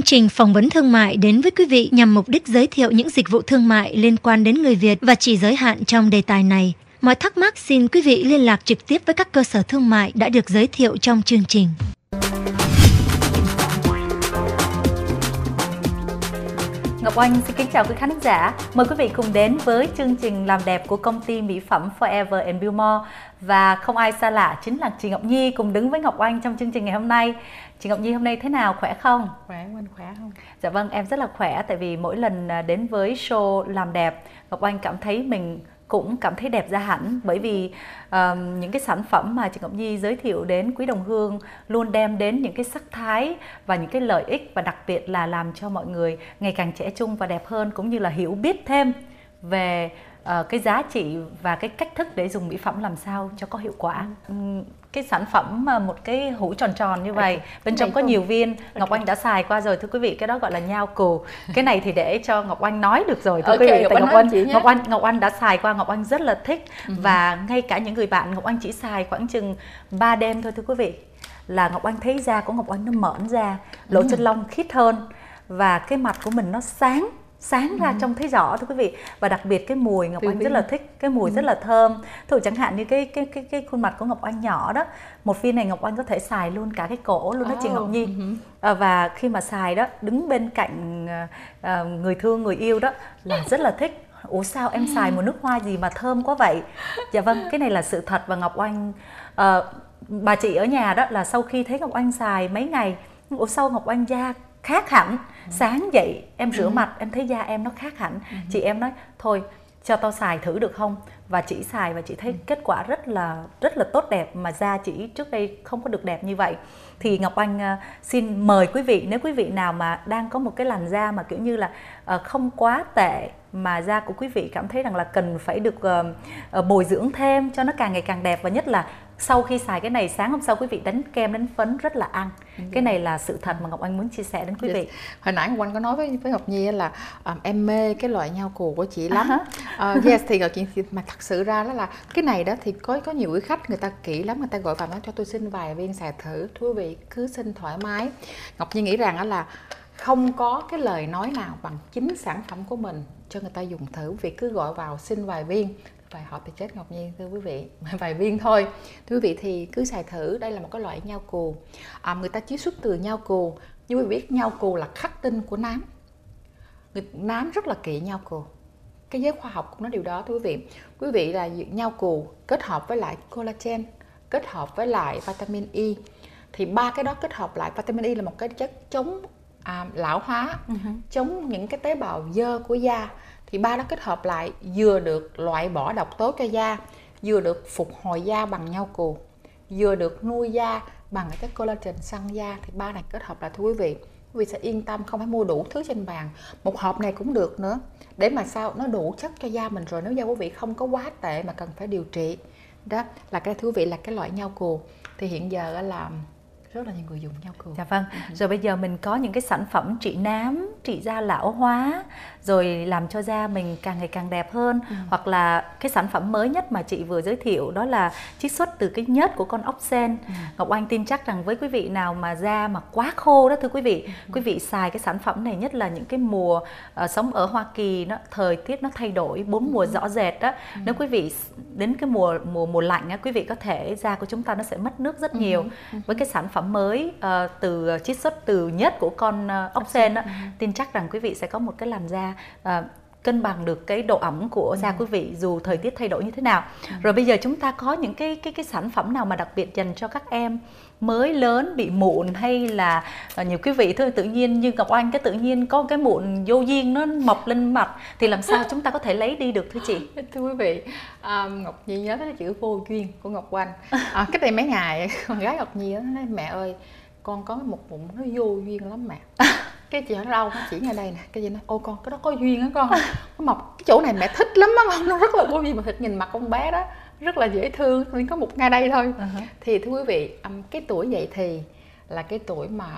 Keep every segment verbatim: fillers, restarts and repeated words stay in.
trình phỏng vấn thương mại đến với quý vị nhằm mục đích giới thiệu những dịch vụ thương mại liên quan đến người Việt và chỉ giới hạn trong đề tài này. Mọi thắc mắc xin quý vị liên lạc trực tiếp với các cơ sở thương mại đã được giới thiệu trong chương trình. Ngọc Oanh xin kính chào quý khán giả. Mời quý vị cùng đến với chương trình làm đẹp của công ty mỹ phẩm Forever and Beaumore. Và không ai xa lạ chính là chị Ngọc Nhi cùng đứng với Ngọc Oanh trong chương trình ngày hôm nay. Chị Ngọc Nhi hôm nay thế nào, khỏe không? Khỏe, Oanh khỏe không? Dạ vâng, em rất là khỏe. Tại vì mỗi lần đến với show làm đẹp, Ngọc Oanh cảm thấy mình cũng cảm thấy đẹp ra hẳn. Bởi vì um, những cái sản phẩm mà chị Ngọc Nhi giới thiệu đến quý đồng hương luôn đem đến những cái sắc thái và những cái lợi ích, và đặc biệt là làm cho mọi người ngày càng trẻ trung và đẹp hơn, cũng như là hiểu biết thêm về uh, cái giá trị và cái cách thức để dùng mỹ phẩm làm sao cho có hiệu quả. Um, cái sản phẩm mà một cái hũ tròn tròn như vậy, okay. Bên trong có nhiều viên. Ngọc Oanh đã xài qua rồi thưa quý vị, cái đó gọi là nhao cù. Cái này thì để cho Ngọc Oanh nói được rồi thưa okay, quý vị. Tại Ngọc Oanh, Ngọc Oanh Ngọc Oanh đã xài qua, Ngọc Oanh rất là thích. Uh-huh. Và ngay cả những người bạn Ngọc Oanh chỉ xài khoảng chừng ba đêm thôi thưa quý vị, là Ngọc Oanh thấy da của Ngọc Oanh nó mởn ra, lỗ chân lông khít hơn, và cái mặt của mình nó sáng sáng ra, ừ. Trông thấy rõ thưa quý vị. Và đặc biệt cái mùi Ngọc Oanh rất là thích, cái mùi ừ. rất là thơm. Thử chẳng hạn như cái cái cái cái khuôn mặt của Ngọc Oanh nhỏ đó, một viên này Ngọc Oanh có thể xài luôn cả cái cổ luôn đó oh. chị Ngọc Nhi. Ừ. À, và khi mà xài đó, đứng bên cạnh à, người thương, người yêu đó là rất là thích. Ủa sao em xài một nước hoa gì mà thơm quá vậy? Dạ vâng, cái này là sự thật. Và Ngọc Oanh, à, bà chị ở nhà đó là sau khi thấy Ngọc Oanh xài mấy ngày, ủa sau Ngọc Oanh da khác hẳn. Ừ. Sáng dậy em rửa ừ. mặt em thấy da em nó khác hẳn. Ừ. Chị em nói thôi cho tao xài thử được không? Và chị xài và chị thấy ừ. kết quả rất là rất là tốt đẹp, mà da chị trước đây không có được đẹp như vậy. Thì Ngọc Oanh uh, xin mời quý vị, nếu quý vị nào mà đang có một cái làn da mà kiểu như là uh, không quá tệ, mà da của quý vị cảm thấy rằng là cần phải được uh, uh, bồi dưỡng thêm cho nó càng ngày càng đẹp, và nhất là sau khi xài cái này sáng hôm sau quý vị đánh kem đánh phấn rất là ăn. Ừ. Cái này là sự thật mà Ngọc Oanh muốn chia sẻ đến quý vị. Hồi nãy Ngọc Oanh có nói với với Ngọc Nhi là um, em mê cái loại nhau cù của chị lắm. Uh-huh. uh, yes thì Ngọc Nhi mà thật sự ra đó là cái này đó thì có có nhiều quý khách người ta kỹ lắm, người ta gọi vào nói cho tôi xin vài viên xài thử. Thưa quý vị cứ xin thoải mái. Ngọc Nhi nghĩ rằng đó là không có cái lời nói nào bằng chính sản phẩm của mình cho người ta dùng thử. Vì cứ gọi vào xin vài viên, vài hộp thì chết Ngọc Nhi thưa quý vị, vài viên thôi. Thưa quý vị thì cứ xài thử. Đây là một cái loại nhao cù, à, người ta chiết xuất từ nhao cù. Như quý vị biết nhao cù là khắc tinh của nám. Người nám rất là kỵ nhao cù. Cái giới khoa học cũng nói điều đó thưa quý vị. Quý vị là nhao cù kết hợp với lại collagen, kết hợp với lại vitamin E. Thì ba cái đó kết hợp lại, vitamin E là một cái chất chống à, lão hóa, uh-huh. chống những cái tế bào dơ của da. Thì ba đó kết hợp lại vừa được loại bỏ độc tố cho da, vừa được phục hồi da bằng nhao cù, vừa được nuôi da bằng cái chất collagen săn da. Thì ba này kết hợp lại thưa quý vị, quý vị sẽ yên tâm không phải mua đủ thứ trên bàn. Một hộp này cũng được nữa, để mà sao nó đủ chất cho da mình rồi. Nếu da quý vị không có quá tệ mà cần phải điều trị, đó là cái thưa quý vị là cái loại nhao cù. Thì hiện giờ là rất là nhiều người dùng nhao cù. Dạ vâng. Ừ. Rồi bây giờ mình có những cái sản phẩm trị nám, trị da lão hóa, rồi làm cho da mình càng ngày càng đẹp hơn. Ừ. Hoặc là cái sản phẩm mới nhất mà chị vừa giới thiệu đó là chiết xuất từ cái nhớt của con ốc sên. Ừ. Ngọc Oanh tin chắc rằng với quý vị nào mà da mà quá khô đó thưa quý vị, ừ. quý vị xài cái sản phẩm này, nhất là những cái mùa uh, sống ở Hoa Kỳ nó thời tiết nó thay đổi bốn mùa ừ. rõ rệt đó. Ừ. Nếu quý vị đến cái mùa mùa mùa lạnh á, quý vị có thể da của chúng ta nó sẽ mất nước rất nhiều. Ừ. Ừ. Với cái sản phẩm mới uh, từ uh, chiết xuất từ nhớt của con uh, ốc sên đó, ừ. tin chắc rằng quý vị sẽ có một cái làn da uh, cân bằng được cái độ ẩm của da ừ. quý vị dù thời tiết thay đổi như thế nào. Ừ. Rồi bây giờ chúng ta có những cái cái cái sản phẩm nào mà đặc biệt dành cho các em mới lớn bị mụn, hay là uh, nhiều quý vị thôi tự nhiên như Ngọc Oanh cái tự nhiên có cái mụn vô duyên nó mọc lên mặt, thì làm sao chúng ta có thể lấy đi được thưa chị? Thưa quý vị, um, Ngọc Nhi nhớ tới chữ vô duyên của Ngọc Oanh. À, cách đây mấy ngày con gái Ngọc Nhi nói mẹ ơi con có một bụng nó vô duyên lắm mẹ. Cái chị hỏi đâu, nó chỉ ngay đây nè, cái gì nói ô con cái đó có duyên á con, nó mọc cái chỗ này mẹ thích lắm á, nó rất là vô duyên. Mà thật nhìn mặt con bé đó rất là dễ thương, chỉ có một ngay đây thôi. Uh-huh. Thì thưa quý vị, um, cái tuổi dậy thì là cái tuổi mà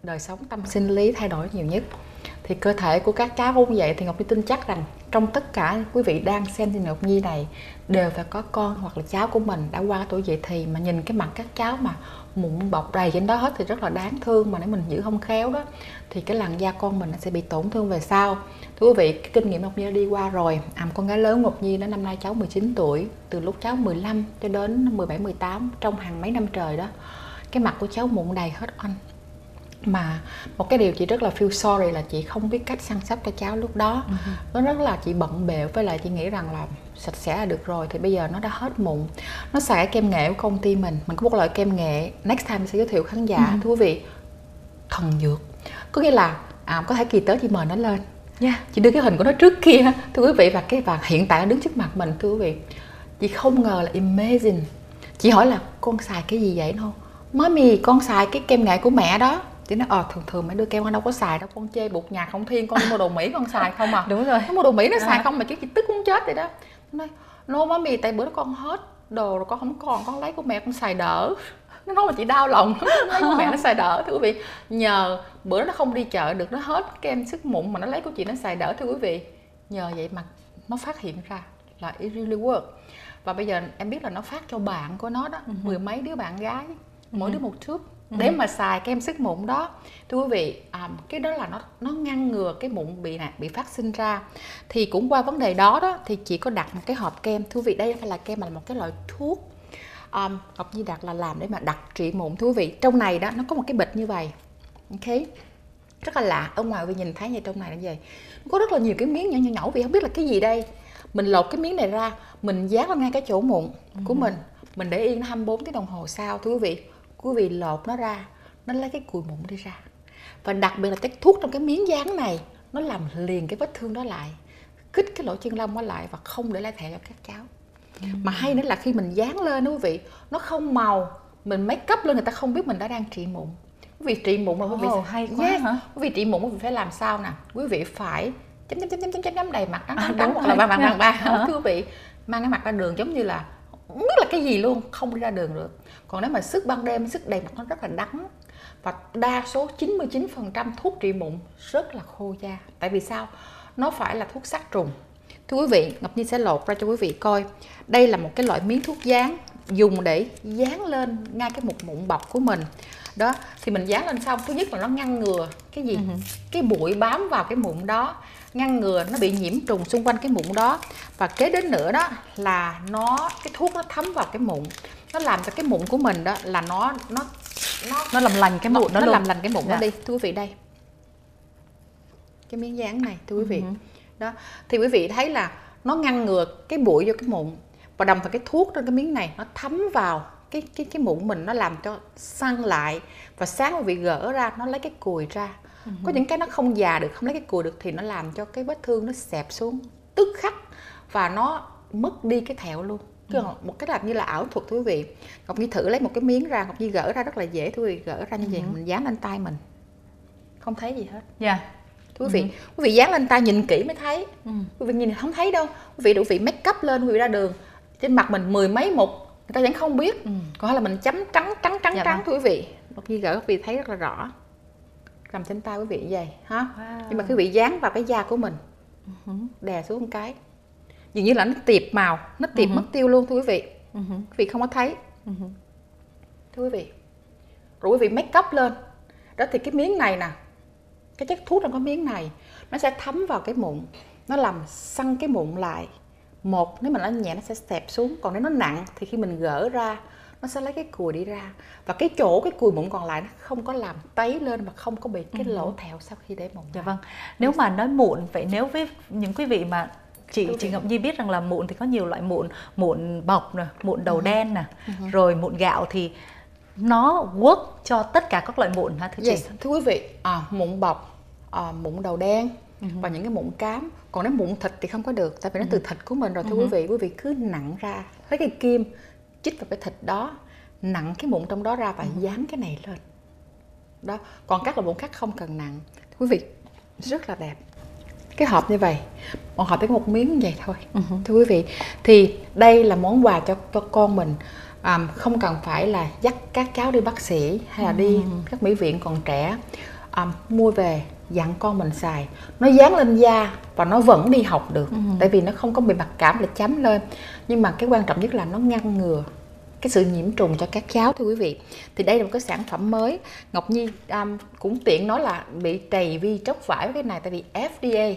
đời sống tâm sinh lý thay đổi nhiều nhất. Thì cơ thể của các cháu cũng vậy. Thì Ngọc Nhi tin chắc rằng trong tất cả quý vị đang xem trên Ngọc Nhi này đều phải có con hoặc là cháu của mình đã qua tuổi dậy thì, mà nhìn cái mặt các cháu mà mụn bọc đầy trên đó hết thì rất là đáng thương. Mà nếu mình giữ không khéo đó thì cái làn da con mình nó sẽ bị tổn thương về sau. Thưa quý vị, cái kinh nghiệm Ngọc Nhi đã đi qua rồi. À, con gái lớn Ngọc Nhi đó, năm nay cháu mười chín tuổi. Từ lúc cháu mười lăm cho đến mười bảy, mười tám, trong hàng mấy năm trời đó, cái mặt của cháu mụn đầy hết anh. Mà một cái điều chị rất là feel sorry là chị không biết cách săn sóc cho cháu lúc đó. uh-huh. Nó rất là chị bận bịu, với lại chị nghĩ rằng là sạch sẽ là được rồi. Thì bây giờ nó đã hết mụn. Nó xài kem nghệ của công ty mình. Mình có một loại kem nghệ, next time sẽ giới thiệu khán giả. uh-huh. Thưa quý vị, thần dược. Có nghĩa là à, có thể kỳ tới chị mời nó lên. yeah. Chị đưa cái hình của nó trước kia. Thưa quý vị, và cái và hiện tại nó đứng trước mặt mình. Thưa quý vị, chị không ngờ là amazing. Chị hỏi là con xài cái gì vậy? Đâu, mommy con xài cái kem nghệ của mẹ đó. Chị nói ờ thường thường mẹ đưa kem con đâu có xài đâu, con chê bột nhạc không thiên, con đi mua đồ Mỹ con xài không à. Đúng rồi, nó mua đồ Mỹ nó xài à. không mà chứ chị tức muốn chết vậy đó. Nó nói no mommy, tại bữa đó con hết đồ rồi con không còn, con lấy của mẹ con xài đỡ. Nó nói mà chị đau lòng, lấy của mẹ nó xài đỡ. Thưa quý vị, nhờ bữa đó nó không đi chợ được, nó hết kem sức mụn mà nó lấy của chị nó xài đỡ. Thưa quý vị, nhờ vậy mà nó phát hiện ra là it really work. Và bây giờ em biết là nó phát cho bạn của nó đó, uh-huh. mười mấy đứa bạn gái, mỗi uh-huh. đứa một tube để mà xài kem sức mụn đó. Thưa quý vị, um, cái đó là nó nó ngăn ngừa cái mụn bị nè bị phát sinh ra. Thì cũng qua vấn đề đó đó thì chị có đặt một cái hộp kem. Thưa quý vị, đây phải là kem mà là một cái loại thuốc um, Ngọc Nhi đặt là làm để mà đặt trị mụn. Thưa quý vị, trong này đó nó có một cái bịch như vậy, ok, rất là lạ. Ở ngoài vì nhìn thấy như trong này là gì, nó có rất là nhiều cái miếng nhỏ nhỏ nhỏ, vì không biết là cái gì đây. Mình lột cái miếng này ra, mình dán lên ngay cái chỗ mụn của mình, mình để yên nó hai mươi bốn tiếng đồng hồ sau. Thưa quý vị, quý vị lột nó ra, nó lấy cái cùi mụn đi ra. Và đặc biệt là cái thuốc trong cái miếng dán này, nó làm liền cái vết thương đó lại, kích cái lỗ chân lông đó lại và không để lại thẹo cho các cháu. ừ. Mà hay nữa là khi mình dán lên đó quý vị, nó không màu, mình make up lên người ta không biết mình đã đang trị mụn. Quý vị trị mụn mà quý vị oh, hay quá yes. hả? Quý vị trị mụn quý vị phải làm sao nè, quý vị phải chấm chấm chấm chấm chấm chấm đầy mặt trắng trắng trắng hoặc là vàng vàng vàng vàng. Thưa quý vị, mang cái mặt ra đường giống như là không biết là cái gì luôn, không đi ra đường được. Còn nếu mà sức ban đêm, sức đầy mặt nó rất là đắng. Và đa số chín mươi chín phần trăm thuốc trị mụn rất là khô da. Tại vì sao? Nó phải là thuốc sát trùng. Thưa quý vị, Ngọc Nhi sẽ lột ra cho quý vị coi. Đây là một cái loại miếng thuốc dán, dùng để dán lên ngay cái mụn mụn bọc của mình. Đó, thì mình dán lên xong, thứ nhất là nó ngăn ngừa cái gì? Uh-huh. Cái bụi bám vào cái mụn đó, ngăn ngừa nó bị nhiễm trùng xung quanh cái mụn đó. Và kế đến nữa đó là nó cái thuốc nó thấm vào cái mụn, nó làm cho cái mụn của mình đó là nó nó nó nó làm lành cái mụn nó, nó nó làm lành cái mụn dạ. nó đi. Thưa quý vị, đây cái miếng dán này, thưa quý vị. Uh-huh. Đó, thì quý vị thấy là nó ngăn ngừa cái bụi vô cái mụn, và đồng thời cái thuốc trên cái miếng này nó thấm vào cái cái cái mụn mình, nó làm cho săn lại. Và sáng quý vị gỡ ra, nó lấy cái cùi ra. Uh-huh. Có những cái nó không già được, không lấy cái cùi được thì nó làm cho cái vết thương nó xẹp xuống tức khắc và nó mất đi cái thẹo luôn. Uh-huh. Một cái làm như là ảo thuật. Thưa quý vị, Ngọc Nhi thử lấy một cái miếng ra, Ngọc Nhi gỡ ra rất là dễ. Thưa quý vị, gỡ ra như vậy, uh-huh. mình dán lên tay mình không thấy gì hết. Dạ. Yeah. Thưa quý vị, uh-huh. quý vị dán lên tay nhìn kỹ mới thấy. Uh-huh. Quý vị nhìn không thấy đâu. Quý vị đủ vị make up lên, quý vị ra đường trên mặt mình mười mấy một người ta vẫn không biết. Uh-huh. Còn hay là mình chấm trắng trắng trắng dạ trắng. Thưa quý vị, Ngọc Nhi gỡ quý vị thấy rất là rõ. Cầm trên tay quý vị như vậy ha. Wow. Nhưng mà quý vị dán vào cái da của mình, uh-huh. đè xuống một cái, dường như là nó tiệp màu, nó tiệp uh-huh. mất tiêu luôn. Thưa quý vị, uh-huh. quý vị không có thấy. Uh-huh. Thưa quý vị, rồi quý vị make up lên đó thì cái miếng này nè, cái chất thuốc trong cái miếng này nó sẽ thấm vào cái mụn, nó làm săn cái mụn lại. Một, nếu mà nó nhẹ nó sẽ xẹp xuống, còn nếu nó nặng thì khi mình gỡ ra nó sẽ lấy cái cùi đi ra, và cái chỗ cái cùi mụn còn lại nó không có làm tấy lên và không có bị cái lỗ thẹo sau khi để mụn. Dạ vâng. Nếu mà nói mụn, vậy nếu với những quý vị mà chị chị Ngọc Nhi biết rằng là mụn thì có nhiều loại mụn, mụn bọc nè, mụn đầu uh-huh. đen nè, uh-huh. rồi mụn gạo, thì nó work cho tất cả các loại mụn hả thưa yes. chị? Thưa quý vị, à, mụn bọc, à, mụn đầu đen uh-huh. và những cái mụn cám. Còn nếu mụn thịt thì không có được, tại vì nó uh-huh. từ thịt của mình rồi. Thưa uh-huh. quý vị, quý vị cứ nặng ra, lấy cái kim chích vào cái thịt đó, nặng cái mụn trong đó ra và uh-huh. dán cái này lên. Đó, còn các loại mụn khác không cần nặng. Thưa quý vị, rất là đẹp. Cái hộp như vậy, một hộp chỉ có một miếng như vậy thôi. Uh-huh. Thưa quý vị, thì đây là món quà cho, cho con mình. À, không cần phải là dắt các cháu đi bác sĩ hay là uh-huh. đi các mỹ viện còn trẻ. um, mua về dặn con mình xài, nó dán lên da và nó vẫn đi học được. Ừ. Tại vì nó không có bị mặc cảm là chấm lên. Nhưng mà cái quan trọng nhất là nó ngăn ngừa cái sự nhiễm trùng cho các cháu, thưa quý vị. Thì đây là một cái sản phẩm mới. Ngọc Nhi um, cũng tiện nói là bị trầy vi tróc vải với cái này, tại vì F D A,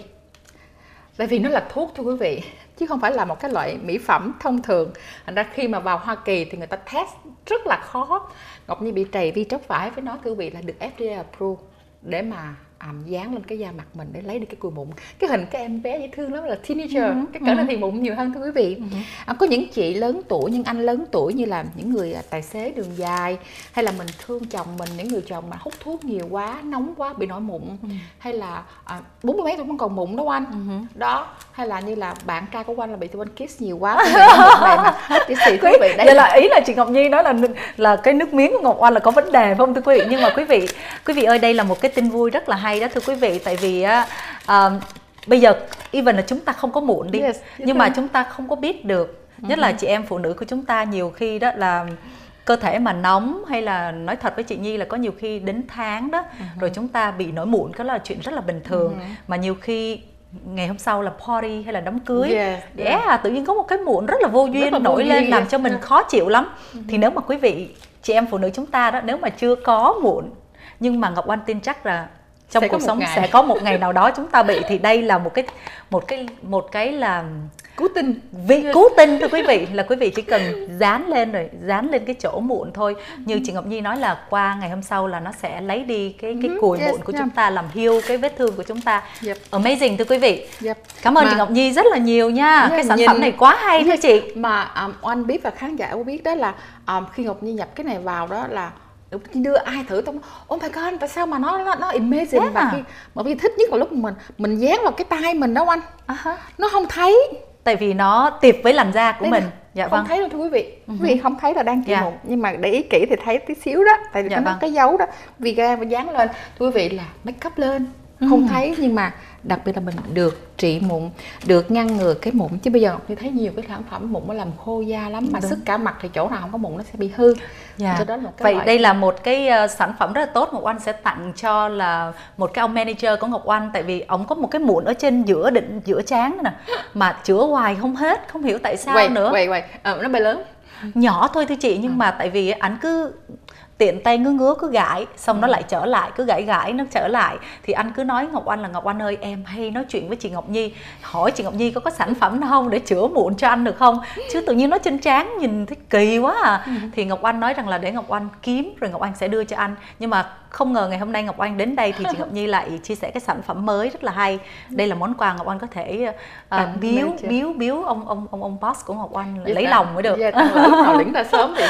tại vì nó là thuốc, thưa quý vị, chứ không phải là một cái loại mỹ phẩm thông thường. Thành ra khi mà vào Hoa Kỳ thì người ta test rất là khó. Ngọc Nhi bị trầy vi tróc vải với nó, thưa quý vị, là được F D A approve để mà àm dán lên cái da mặt mình để lấy được cái cùi mụn. Cái hình cái em bé dễ thương lắm, là teenager, uh-huh. cái cỡ uh-huh. này thì mụn nhiều hơn, thưa quý vị. Uh-huh. à, có những chị lớn tuổi, nhưng anh lớn tuổi như là những người à, tài xế đường dài, hay là mình thương chồng mình, những người chồng mà hút thuốc nhiều quá, nóng quá, bị nổi mụn, uh-huh. hay là à, bốn mươi mấy tuổi vẫn còn mụn đó anh. Uh-huh. Đó, hay là như là bạn trai của anh là bị tụi anh kiss nhiều quá, này mà hết cái gì, quý vị. Vậy là ý là chị Ngọc Nhi nói là là cái nước miếng của Ngọc Oanh là có vấn đề, phải không thưa quý vị? Nhưng mà quý vị, quý vị ơi, đây là một cái tin vui rất là hay đó, thưa quý vị. Tại vì á, uh, bây giờ even là chúng ta không có mụn đi, yes, nhưng mà chúng ta không có biết được. Nhất uh-huh. là chị em phụ nữ của chúng ta nhiều khi đó là cơ thể mà nóng, hay là nói thật với chị Nhi là có nhiều khi đến tháng đó, uh-huh. rồi chúng ta bị nổi mụn, đó là chuyện rất là bình thường. Uh-huh. Mà nhiều khi ngày hôm sau là party hay là đám cưới, yeah, yeah. Yeah, tự nhiên có một cái mụn rất là vô duyên là nổi vô lên, làm cho mình yeah. khó chịu lắm. Uh-huh. Thì nếu mà quý vị, chị em phụ nữ chúng ta đó, nếu mà chưa có mụn, nhưng mà Ngọc Oanh tin chắc là trong sẽ cuộc sống ngày. sẽ có một ngày nào đó chúng ta bị, thì đây là một cái một cái một cái là cứu tinh, vì cứu tinh, thưa quý vị, là quý vị chỉ cần dán lên rồi dán lên cái chỗ mụn thôi. Như chị Ngọc Nhi nói là qua ngày hôm sau là nó sẽ lấy đi cái cái cùi yes, mụn của yeah. chúng ta, làm heal cái vết thương của chúng ta. Yep. Amazing, thưa quý vị. Yep. Cảm ơn mà, chị Ngọc Nhi rất là nhiều nha. Yeah, cái sản nhìn, phẩm này quá hay thưa chị. Mà um, Oanh biết và khán giả cũng biết đó là um, khi Ngọc Nhi nhập cái này vào đó là đưa ai thử tao, oh my god, tại sao mà nó nó nó amazing. Yeah. Và khi mà khi thích nhất là lúc mình mình dán vào cái tay mình đó anh, uh-huh. nó không thấy, tại vì nó tiệp với làn da của đấy mình. Dạ không vâng. thấy đâu thưa quý vị. Uh-huh. Quý vị không thấy là đang chịu yeah. mụn, nhưng mà để ý kỹ thì thấy tí xíu đó, tại vì dạ nó vâng. cái dấu đó, vì ga và dán lên, thưa quý vị, là make up lên không uh-huh. thấy, nhưng mà đặc biệt là mình được trị mụn, được ngăn ngừa cái mụn. Chứ bây giờ tôi thấy nhiều cái sản phẩm mụn nó làm khô da lắm, mà đúng. Sức cả mặt thì chỗ nào không có mụn nó sẽ bị hư. Yeah. Đó là vậy loại... đây là một cái uh, sản phẩm rất là tốt. Ngọc Oanh sẽ tặng cho là một cái ông manager của Ngọc Oanh, tại vì ông có một cái mụn ở trên giữa định giữa trán nè, mà chữa hoài không hết, không hiểu tại sao quay, nữa. Quay quay, ờ, nó bay lớn, nhỏ thôi thưa chị, nhưng à. mà tại vì ảnh cứ tiện tay ngứa ngứa cứ gãi, xong ừ. nó lại trở lại, cứ gãi gãi nó trở lại, thì anh cứ nói Ngọc Oanh là Ngọc Oanh ơi, em hay nói chuyện với chị Ngọc Nhi, hỏi chị Ngọc Nhi có có sản phẩm nào không để chữa mụn cho anh được không, chứ tự nhiên nó trên trán nhìn thấy kỳ quá à. ừ. Thì Ngọc Oanh nói rằng là để Ngọc Oanh kiếm rồi Ngọc Oanh sẽ đưa cho anh, nhưng mà không ngờ ngày hôm nay Ngọc Oanh đến đây thì chị Ngọc Nhi lại chia sẻ cái sản phẩm mới rất là hay. Đây là món quà Ngọc Oanh có thể uh, biếu biếu biếu ông ông ông ông boss của Ngọc Oanh lấy yeah, lòng mới được. Yeah, nào lĩnh ra sớm thì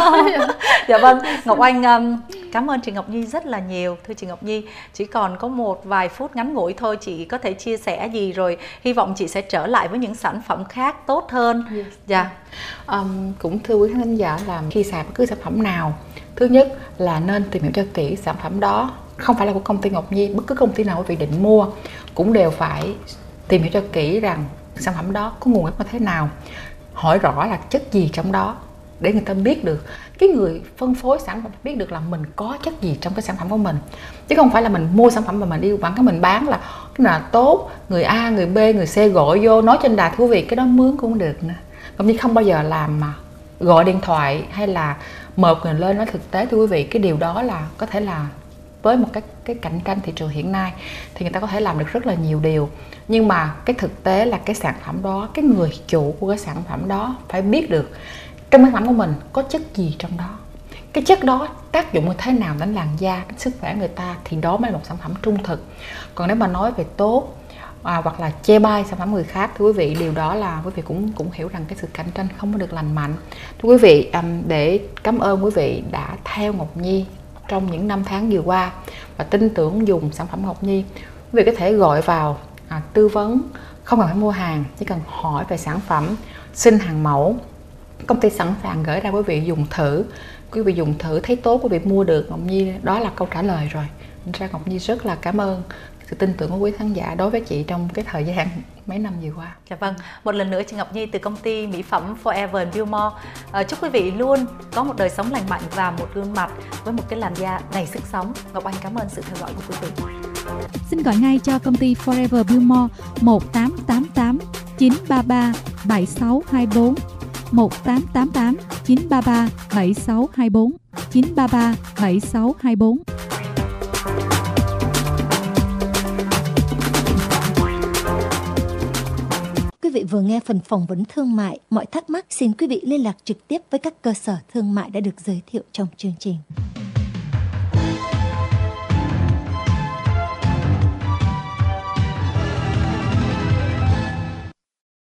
dạ vâng. Ngọc Oanh um, cảm ơn chị Ngọc Nhi rất là nhiều. Thưa chị Ngọc Nhi, chỉ còn có một vài phút ngắn ngủi thôi, chị có thể chia sẻ gì rồi hy vọng chị sẽ trở lại với những sản phẩm khác tốt hơn. Yes. Dạ. Um, cũng thưa quý khán giả là khi xài bất cứ sản phẩm nào, thứ nhất là nên tìm hiểu cho kỹ sản phẩm đó, không phải là của công ty Ngọc Nhi, bất cứ công ty nào quý vị định mua cũng đều phải tìm hiểu cho kỹ rằng sản phẩm đó có nguồn gốc như thế nào, hỏi rõ là chất gì trong đó để người ta biết được, cái người phân phối sản phẩm biết được là mình có chất gì trong cái sản phẩm của mình, chứ không phải là mình mua sản phẩm mà mình đi quảng cáo mình bán là cái nào là tốt, người A, người B, người C gọi vô nói trên đài, thú vị, cái đó mướn cũng được nữa. Ngọc Nhi không bao giờ làm mà gọi điện thoại hay là mời người lên nói thực tế, thưa quý vị, cái điều đó là có thể là với một cái cái cạnh tranh thị trường hiện nay thì người ta có thể làm được rất là nhiều điều, nhưng mà cái thực tế là cái sản phẩm đó, cái người chủ của cái sản phẩm đó phải biết được trong sản phẩm của mình có chất gì trong đó, cái chất đó tác dụng như thế nào đến làn da, đến sức khỏe người ta, thì đó mới là một sản phẩm trung thực. Còn nếu mà nói về tốt à, hoặc là chê bai sản phẩm người khác, thưa quý vị, điều đó là quý vị cũng cũng hiểu rằng cái sự cạnh tranh không có được lành mạnh. Thưa quý vị, um, để cảm ơn quý vị đã theo Ngọc Nhi trong những năm tháng vừa qua và tin tưởng dùng sản phẩm Ngọc Nhi, quý vị có thể gọi vào à, tư vấn, không cần phải mua hàng, chỉ cần hỏi về sản phẩm, xin hàng mẫu, công ty sẵn sàng gửi ra quý vị dùng thử. Quý vị dùng thử thấy tốt, quý vị mua được Ngọc Nhi, đó là câu trả lời rồi. Nên ra Ngọc Nhi rất là cảm ơn sự tin tưởng của quý khán giả đối với chị trong cái thời gian mấy năm vừa qua. Dạ vâng, một lần nữa chị Ngọc Nhi từ công ty mỹ phẩm Forever Beaumore à, chúc quý vị luôn có một đời sống lành mạnh và một gương mặt với một cái làn da đầy sức sống. Ngọc Anh cảm ơn sự theo dõi của quý vị. Xin gọi ngay cho công ty Forever Beaumore một tám tám tám chín ba ba bảy sáu hai bốn, một tám tám tám chín ba ba bảy sáu hai bốn, chín ba ba bảy sáu hai bốn. Quý vị vừa nghe phần phỏng vấn thương mại. Mọi thắc mắc xin quý vị liên lạc trực tiếp với các cơ sở thương mại đã được giới thiệu trong chương trình.